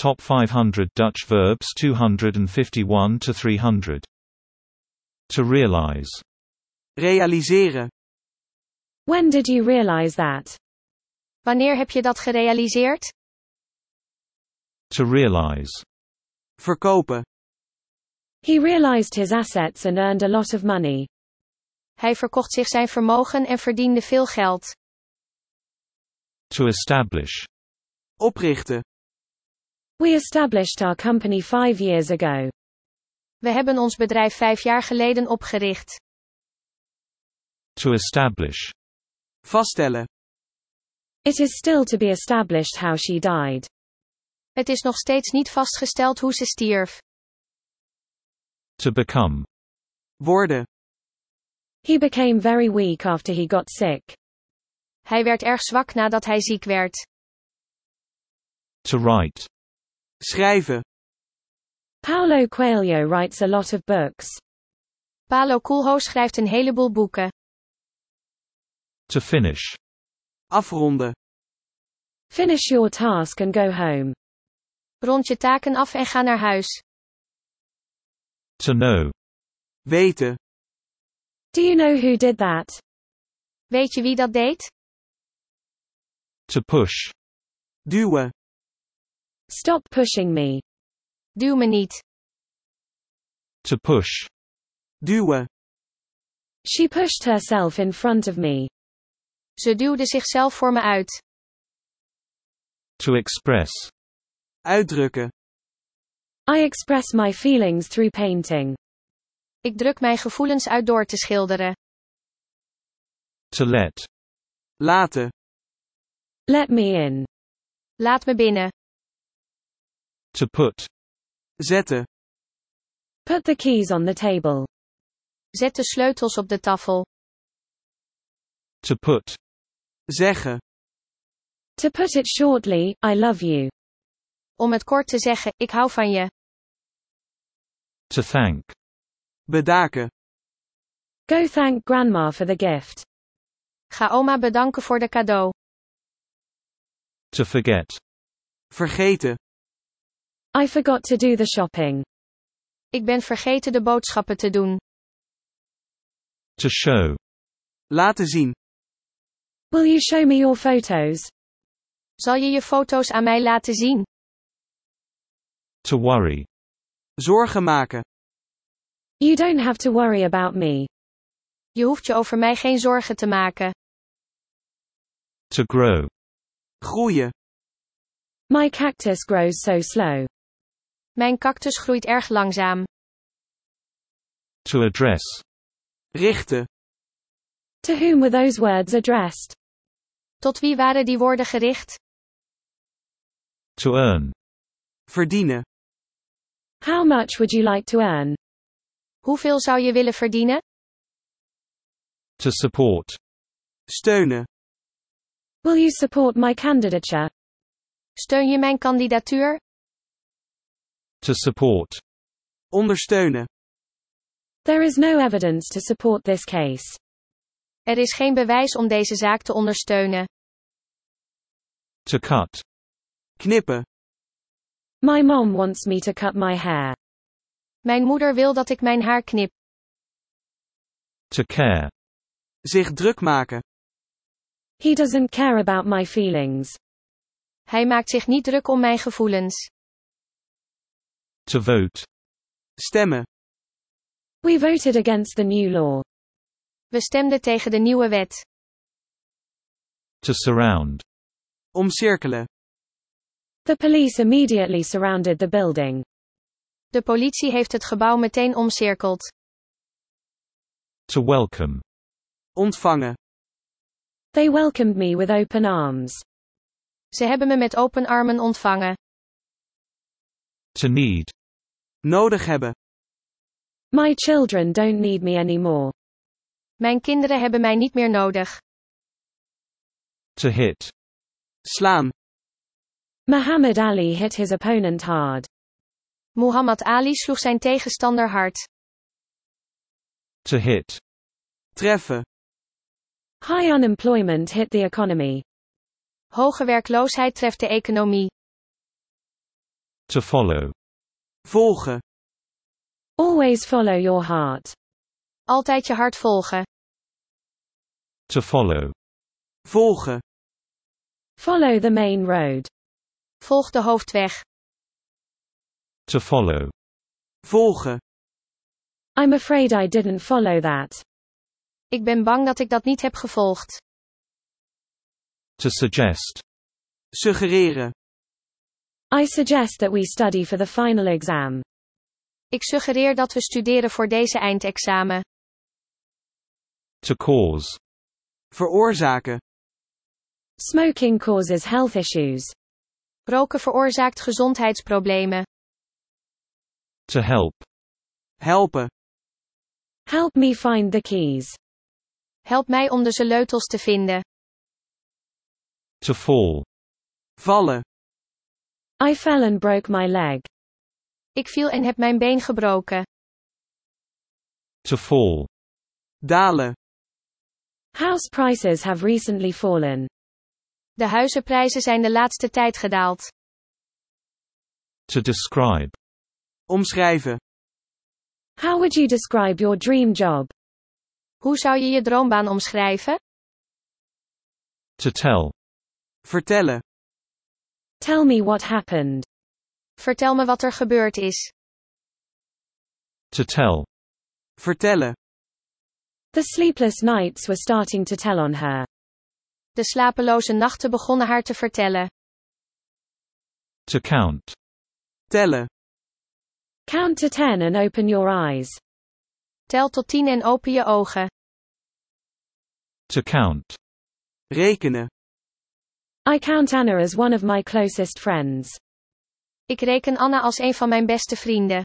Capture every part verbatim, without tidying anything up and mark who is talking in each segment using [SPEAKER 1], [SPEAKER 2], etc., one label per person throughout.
[SPEAKER 1] Top five hundred Dutch verbs two fifty-one to three hundred. To realize.
[SPEAKER 2] Realiseren.
[SPEAKER 3] When did you realize that?
[SPEAKER 4] Wanneer heb je dat gerealiseerd?
[SPEAKER 1] To realize.
[SPEAKER 2] Verkopen.
[SPEAKER 3] He realized his assets and earned a lot of money.
[SPEAKER 4] Hij verkocht zich zijn vermogen en verdiende veel geld.
[SPEAKER 1] To establish.
[SPEAKER 2] Oprichten.
[SPEAKER 3] We established our company five years ago.
[SPEAKER 4] We hebben ons bedrijf vijf jaar geleden opgericht.
[SPEAKER 1] To establish.
[SPEAKER 2] Vaststellen.
[SPEAKER 3] It is still to be established how she died.
[SPEAKER 4] Het is nog steeds niet vastgesteld hoe ze stierf.
[SPEAKER 1] To become.
[SPEAKER 2] Worden.
[SPEAKER 3] He became very weak after he got sick.
[SPEAKER 4] Hij werd erg zwak nadat hij ziek werd.
[SPEAKER 1] To write.
[SPEAKER 2] Schrijven.
[SPEAKER 3] Paulo Coelho writes a lot of books.
[SPEAKER 4] Paulo Coelho schrijft een heleboel boeken.
[SPEAKER 1] To finish.
[SPEAKER 2] Afronden.
[SPEAKER 3] Finish your task and go home.
[SPEAKER 4] Rond je taken af en ga naar huis.
[SPEAKER 1] To know.
[SPEAKER 2] Weten.
[SPEAKER 3] Do you know who did that?
[SPEAKER 4] Weet je wie dat deed?
[SPEAKER 1] To push.
[SPEAKER 2] Duwen.
[SPEAKER 3] Stop pushing me.
[SPEAKER 4] Duw me niet.
[SPEAKER 1] To push.
[SPEAKER 2] Duwen.
[SPEAKER 3] She pushed herself in front of me.
[SPEAKER 4] Ze duwde zichzelf voor me uit.
[SPEAKER 1] To express.
[SPEAKER 2] Uitdrukken.
[SPEAKER 3] I express my feelings through painting.
[SPEAKER 4] Ik druk mijn gevoelens uit door te schilderen.
[SPEAKER 1] To let.
[SPEAKER 2] Laten.
[SPEAKER 3] Let me in.
[SPEAKER 4] Laat me binnen.
[SPEAKER 1] To put.
[SPEAKER 2] Zetten.
[SPEAKER 3] Put the keys on the table.
[SPEAKER 4] Zet de sleutels op de tafel.
[SPEAKER 1] To put.
[SPEAKER 2] Zeggen.
[SPEAKER 3] To put it shortly, I love you.
[SPEAKER 4] Om het kort te zeggen, ik hou van je.
[SPEAKER 1] To thank.
[SPEAKER 2] Bedanken.
[SPEAKER 3] Go thank grandma for the gift.
[SPEAKER 4] Ga oma bedanken voor de cadeau.
[SPEAKER 1] To forget.
[SPEAKER 2] Vergeten.
[SPEAKER 3] I forgot to do the shopping.
[SPEAKER 4] Ik ben vergeten de boodschappen te doen.
[SPEAKER 1] To show.
[SPEAKER 2] Laten zien.
[SPEAKER 3] Will you show me your photos?
[SPEAKER 4] Zal je je foto's aan mij laten zien?
[SPEAKER 1] To worry.
[SPEAKER 2] Zorgen maken.
[SPEAKER 3] You don't have to worry about me.
[SPEAKER 4] Je hoeft je over mij geen zorgen te maken.
[SPEAKER 1] To grow.
[SPEAKER 2] Groeien.
[SPEAKER 3] My cactus grows so slow.
[SPEAKER 4] Mijn cactus groeit erg langzaam.
[SPEAKER 1] To address.
[SPEAKER 2] Richten.
[SPEAKER 3] To whom were those words addressed?
[SPEAKER 4] Tot wie waren die woorden gericht?
[SPEAKER 1] To earn.
[SPEAKER 2] Verdienen.
[SPEAKER 3] How much would you like to earn?
[SPEAKER 4] Hoeveel zou je willen verdienen?
[SPEAKER 1] To support.
[SPEAKER 2] Steunen.
[SPEAKER 3] Will you support my candidature?
[SPEAKER 4] Steun je mijn kandidatuur?
[SPEAKER 1] To support.
[SPEAKER 2] Ondersteunen.
[SPEAKER 3] There is no evidence to support this case.
[SPEAKER 4] Er is geen bewijs om deze zaak te ondersteunen.
[SPEAKER 1] To cut.
[SPEAKER 2] Knippen.
[SPEAKER 3] My mom wants me to cut my hair.
[SPEAKER 4] Mijn moeder wil dat ik mijn haar knip.
[SPEAKER 1] To care.
[SPEAKER 2] Zich druk maken.
[SPEAKER 3] He doesn't care about my feelings.
[SPEAKER 4] Hij maakt zich niet druk om mijn gevoelens.
[SPEAKER 1] To vote.
[SPEAKER 2] Stemmen.
[SPEAKER 3] We voted against the new law.
[SPEAKER 4] We stemden tegen de nieuwe wet.
[SPEAKER 1] To surround.
[SPEAKER 2] Omcirkelen.
[SPEAKER 3] The police immediately surrounded the building.
[SPEAKER 4] De politie heeft het gebouw meteen omcirkeld.
[SPEAKER 1] To welcome.
[SPEAKER 2] Ontvangen.
[SPEAKER 3] They welcomed me with open arms.
[SPEAKER 4] Ze hebben me met open armen ontvangen.
[SPEAKER 1] To need.
[SPEAKER 2] Nodig hebben.
[SPEAKER 3] My children don't need me anymore.
[SPEAKER 4] Mijn kinderen hebben mij niet meer nodig.
[SPEAKER 1] To hit.
[SPEAKER 2] Slaan.
[SPEAKER 3] Muhammad Ali hit his opponent hard.
[SPEAKER 4] Muhammad Ali sloeg zijn tegenstander hard.
[SPEAKER 1] To hit.
[SPEAKER 2] Treffen.
[SPEAKER 3] High unemployment hit the economy.
[SPEAKER 4] Hoge werkloosheid treft de economie.
[SPEAKER 1] To follow.
[SPEAKER 2] Volgen.
[SPEAKER 3] Always follow your heart.
[SPEAKER 4] Altijd je hart volgen.
[SPEAKER 1] To follow.
[SPEAKER 2] Volgen.
[SPEAKER 3] Follow the main road.
[SPEAKER 4] Volg de hoofdweg.
[SPEAKER 1] To follow.
[SPEAKER 2] Volgen.
[SPEAKER 3] I'm afraid I didn't follow that.
[SPEAKER 4] Ik ben bang dat ik dat niet heb gevolgd.
[SPEAKER 1] To suggest.
[SPEAKER 2] Suggereren.
[SPEAKER 3] I suggest that we study for the final exam.
[SPEAKER 4] Ik suggereer dat we studeren voor deze eindexamen.
[SPEAKER 1] To cause.
[SPEAKER 2] Veroorzaken.
[SPEAKER 3] Smoking causes health issues.
[SPEAKER 4] Roken veroorzaakt gezondheidsproblemen.
[SPEAKER 1] To help.
[SPEAKER 2] Helpen.
[SPEAKER 3] Help me find the keys.
[SPEAKER 4] Help mij om de sleutels te vinden.
[SPEAKER 1] To fall.
[SPEAKER 2] Vallen.
[SPEAKER 3] I fell and broke my leg.
[SPEAKER 4] Ik viel en heb mijn been gebroken.
[SPEAKER 1] To fall.
[SPEAKER 2] Dalen.
[SPEAKER 3] House prices have recently fallen.
[SPEAKER 4] De huizenprijzen zijn de laatste tijd gedaald.
[SPEAKER 1] To describe.
[SPEAKER 2] Omschrijven.
[SPEAKER 3] How would you describe your dream job?
[SPEAKER 4] Hoe zou je je droombaan omschrijven?
[SPEAKER 1] To tell.
[SPEAKER 2] Vertellen.
[SPEAKER 3] Tell me what happened.
[SPEAKER 4] Vertel me wat er gebeurd is.
[SPEAKER 1] To tell.
[SPEAKER 2] Vertellen.
[SPEAKER 3] The sleepless nights were starting to tell on her.
[SPEAKER 4] De slapeloze nachten begonnen haar te vertellen.
[SPEAKER 1] To count.
[SPEAKER 2] Tellen.
[SPEAKER 3] Count to ten and open your eyes.
[SPEAKER 4] Tel tot tien en open je ogen.
[SPEAKER 1] To count.
[SPEAKER 2] Rekenen.
[SPEAKER 3] I count Anna as one of my closest friends.
[SPEAKER 4] Ik reken Anna als een van mijn beste vrienden.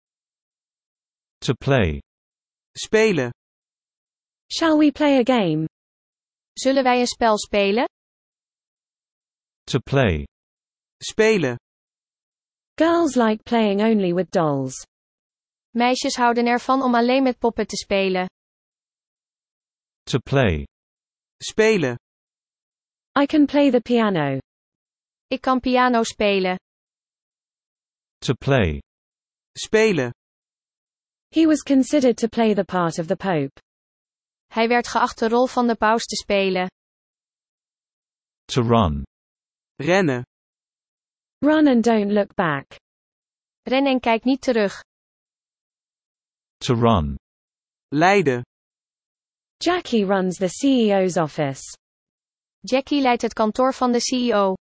[SPEAKER 1] To play.
[SPEAKER 2] Spelen.
[SPEAKER 3] Shall we play a game?
[SPEAKER 4] Zullen wij een spel spelen?
[SPEAKER 1] To play.
[SPEAKER 2] Spelen.
[SPEAKER 3] Girls like playing only with dolls.
[SPEAKER 4] Meisjes houden ervan om alleen met poppen te spelen.
[SPEAKER 1] To play.
[SPEAKER 2] Spelen.
[SPEAKER 3] I can play the piano.
[SPEAKER 4] Ik kan piano spelen.
[SPEAKER 1] To play.
[SPEAKER 2] Spelen.
[SPEAKER 3] He was considered to play the part of the Pope.
[SPEAKER 4] Hij werd geacht de rol van de paus te spelen.
[SPEAKER 1] To run.
[SPEAKER 2] Rennen.
[SPEAKER 3] Run and don't look back.
[SPEAKER 4] Ren en kijk niet terug.
[SPEAKER 1] To run.
[SPEAKER 2] Leiden.
[SPEAKER 3] Jackie runs the C E O's office.
[SPEAKER 4] Jackie leidt het kantoor van de C E O.